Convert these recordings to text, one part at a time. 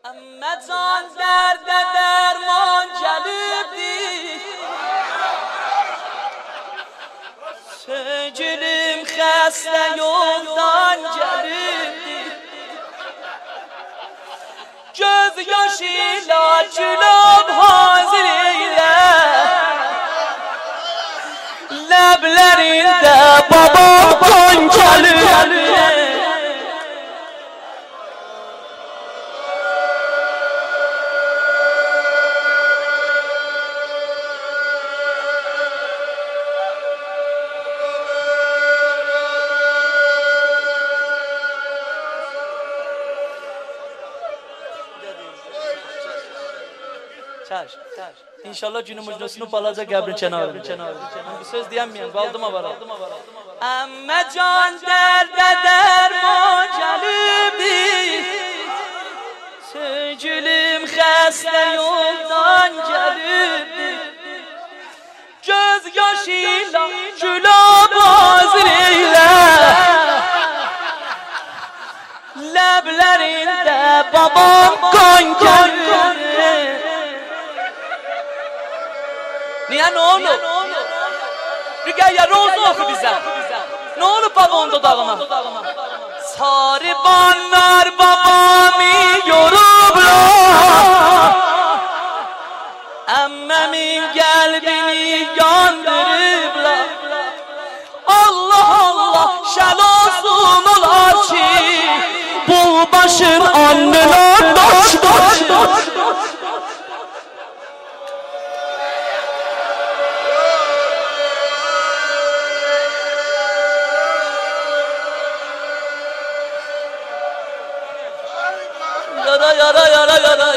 اما جان درد درمان جلبی سجلم خسته یوفتان جلبی göz yaşıyla cülab haziriyle leblerinde babam koncalı İnşallah günümüz nusunu balaca qəbrin kənarı. Bir söz deyəməyəm, qaldım avara. Əmmə can dərdə dərman gəlibdir, Sögülüm xəstə yoldan gəlibdir, Göz yaşıyla gülab hazır eylə, Ləblərində babam qan gəlibdir. Niye ne olur? Rüqəyyə rozu oxu bizə. Ne olur babamın dodağına? Sarıbanlar babamı yorublar, Əmməmin qəlbini yandırıblar. Allah Allah şəl olsun olar ki, bu başın alnına daş daş daş. Yara yara yara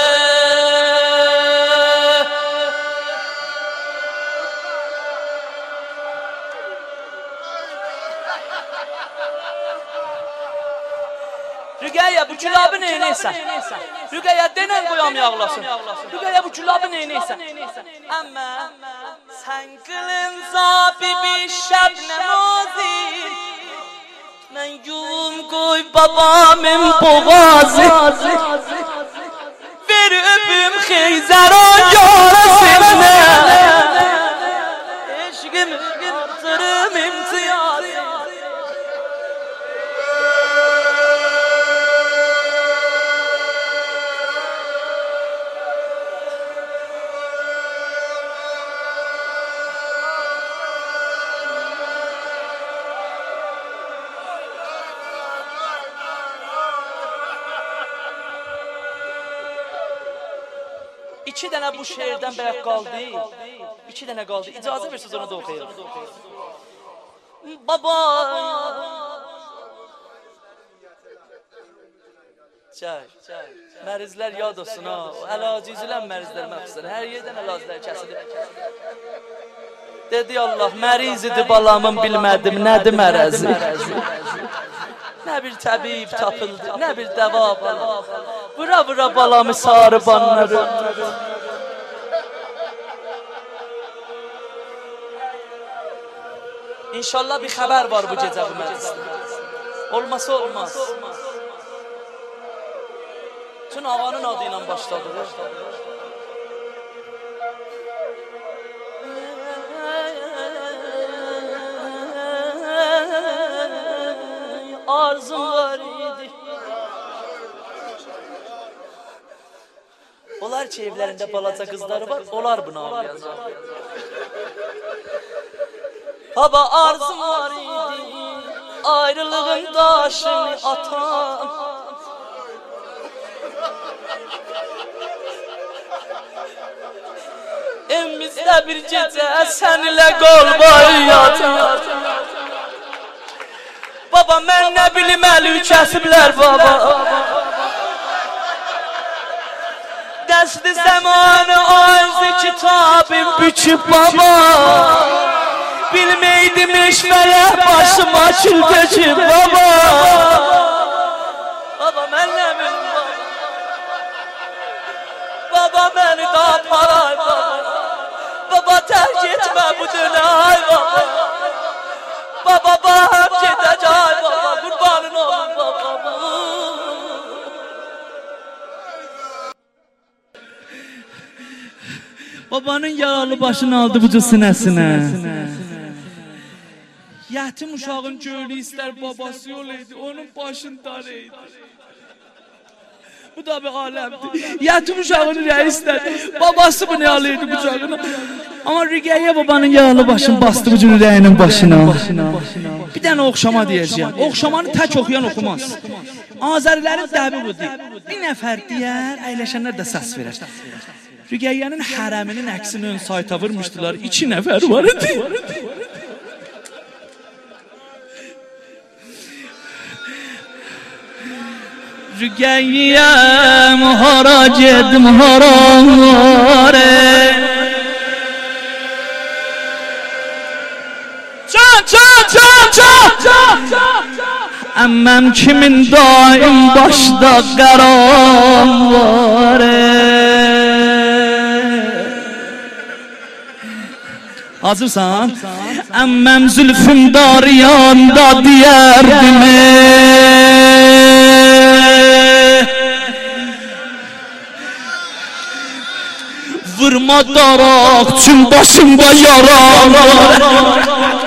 Rüqəyyə bu külabı neynəysən? Rüqəyyə denən qoyam yağlasın. Rüqəyyə bu külabı neynəysən? Əmmə sən qılın zabibi şəb namazir, mən yum qoy babamın boğazı, ver öpüm xeyzəran yarasınə, eşqim artırım imtiyazı. İki dənə bu şeirdən bəyək qaldı. İki dənə qaldı. İcazə versiniz onu da oxuyalım. Baba. Çay. Mərizlər yad olsun ha. Əlacizülən mərizlər məxsuslar. Hər yerdən əlacizlər kəsilir. Dedi Allah, məriz idi balamın bilmədim, nədir mərəzi? Nə bir təbib tapıldı, nə bir dəva bala. Vura vura balamı sarı banları. İnşallah bir xəbər var bu gecə bu məclisdə. Olmasa olmaz. Tüm ağanın adı ilə başladı. Arzum var idi. Onlar ki evlərində balaca qızları var, onlar bunu ağlayacaq. Baba arzum var idi, ayrılığın daşını atan. Evimizdə bir gecə səninlə qalmayı yatan. Baba mən nə bilim əli kəsiblər baba. Dəsti zamanı arz kitabım büküb baba. Bilmeydim eşvələr başıma kül töküb baba. Baba mən nə bilim baba. Baba məni də aparay baba. Baba tərk etmə bu dönay baba. Baba bağım gedəcək baba, qurbanın olun babamı. Babanın yaralı başını aldı bucu sinəsinə. Yetim uşağın gölü ister babası yolaydı, onun başındarıydı. Bu da bir alemdi. Yetim uşağın reisler, babası bunu alıydı kucağına. Ama Rüqeyyə babanın yaralı başını bastı bucu ürəyinin başına. Bir dənə oxşama deyəcəyəm. Oxşamanı tək oxuyan oxumaz. Azərilərin dəbi budur. Bir nəfər deyər, əyləşənlər də səs verər. Rüqeyyənin hərəminin əksini ön sayta vurmuşdular. 2 nəfər var idi. Rüqeyyəm hara gedim haramare. Əmməm kimin daim başda qərar var. Hazırsan? Əmməm zülfüm dariyanda deyərdim. Vurma daraq çün başımda yaram var.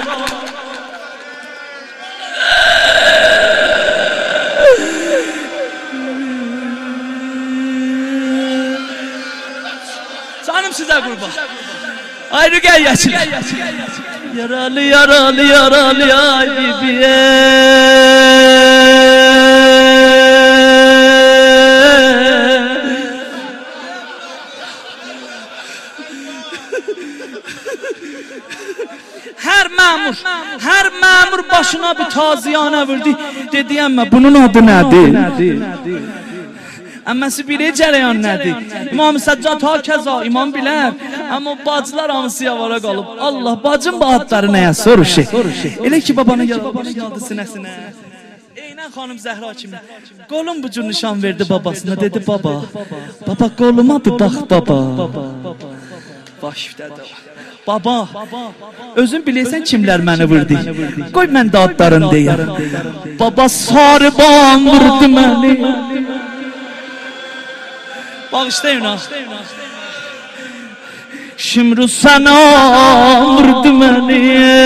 Sizə qurban. Ay Rüqeyyəçi. Yaralı yaralı yaralı ay bibiye. Hər məmur başına bir taziyanə vurdu. Dedi əmmə bunun adı nədir? Əmməsi bilir cərəyan nədir? İmam Səccad ha kəza, imam bilər. Amma bacılar hamısı yavara qalıb. Allah, bacım bu adları nəyə soruşu? Elə ki babanın yaldı sinəsinə. Eynən xanım Zəhra kimi. Qolum bu cür nişan verdi babasına. Dedi baba, baba qoluma bir bax baba. Başifdə də var. Baba, özün bilirsən kimlər məni vurdu? Qoy mən də adlarını deyəm. Baba sarıban vurdu məni. Bağışlayın ha. Şimru sana vurdu məni.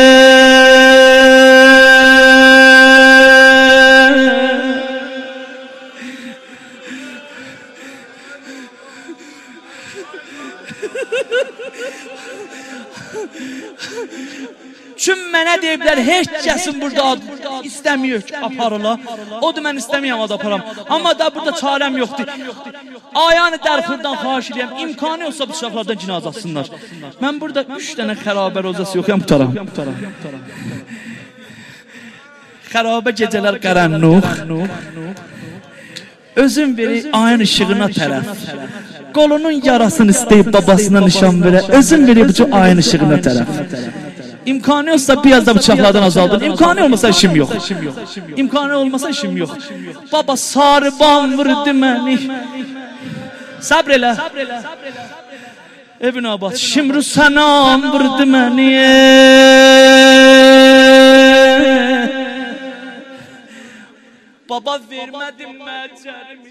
Kim mənə deyiblər, heç kəsin burada istəmiyor ki, aparıla. Odur mən istəməyəm ad aparam. Amma da burada çarəm yoxdur. Ayağını Dərxurdan xahiş edəyəm, imkanı yoxsa bu uşaqlardan cinazə atsınlar. Mən burada 3 dənə xərabə rozası yoxuyam, tutaram. Xərabə gecələr qaranlıq. Özün biri ayın ışığına tərəf. Qolunun yarasını istəyib babasına nişan verə. Özün biri bu ayın ışığına tərəf. İmkanı yoxsa biraz da bıçaqlardan azaldın. İmkanı olmasa işim yox. İmkanı olmasa işim yox. Baba sarıban vurdu məni. Sabr elə. Evin abad. Şimru sənam vurdu məni. Baba vermədim məcərimi.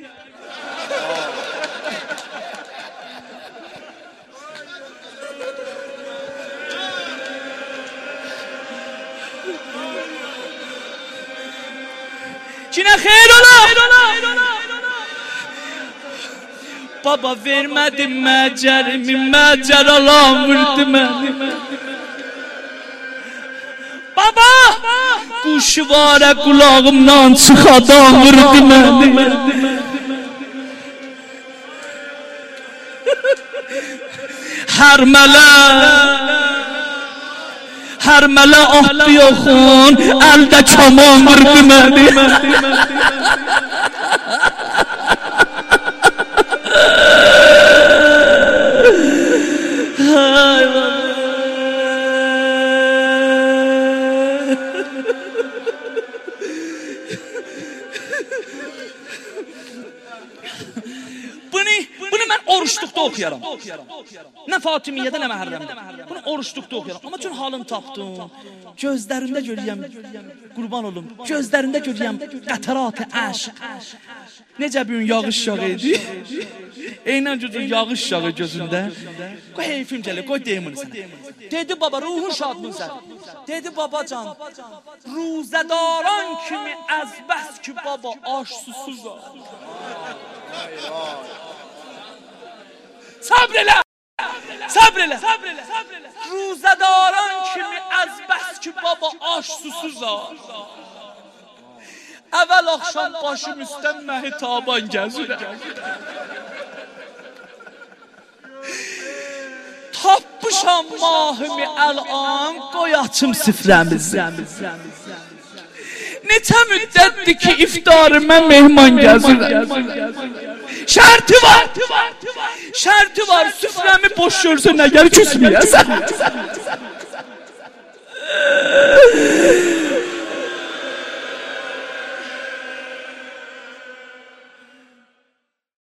Çinə xeyr ola. Baba vermədim məcərimi, məcər alan vurdu məni. Baba quşu varə qulağımdan çıxadan vurdu məni. Hər mələ ahdı yoxun, əldə kaman vurdu məni. Bunu mən oruçluqda oxuyaram. Nə Fatimiyyədə, nə Məhərrəmdə. Bunu oruçluqda oxuyaram. Amma üçün halını tapdım. Gözlərində görəyəm, qurban olum. Gözlərində görəyəm qətarat-ı əşq. Necə bir gün yağış yağıydı. Eynən cücür yağış yağı gözündə. Qoy heyfim gəlir, qoy deyim bunu sənə. Dedi baba, ruhun şadmın sən. Dedi babacan, ruzədaran kimi əzbəs ki baba, aş susuz ol. Sabr elə! Sabr elə! Ruzədaran kimi əzbəs ki baba, aş susuz ol. Əvvəl axşam başım üstə məhitaban gəzirəm. Tapmışam mahimi əl-an, qoy açım süfrəmizi. Neçə müddətdir ki iftarımə mehman gəzirəm. Şərti var, süfrəmi boş görsə nə gəl küsməyəsən.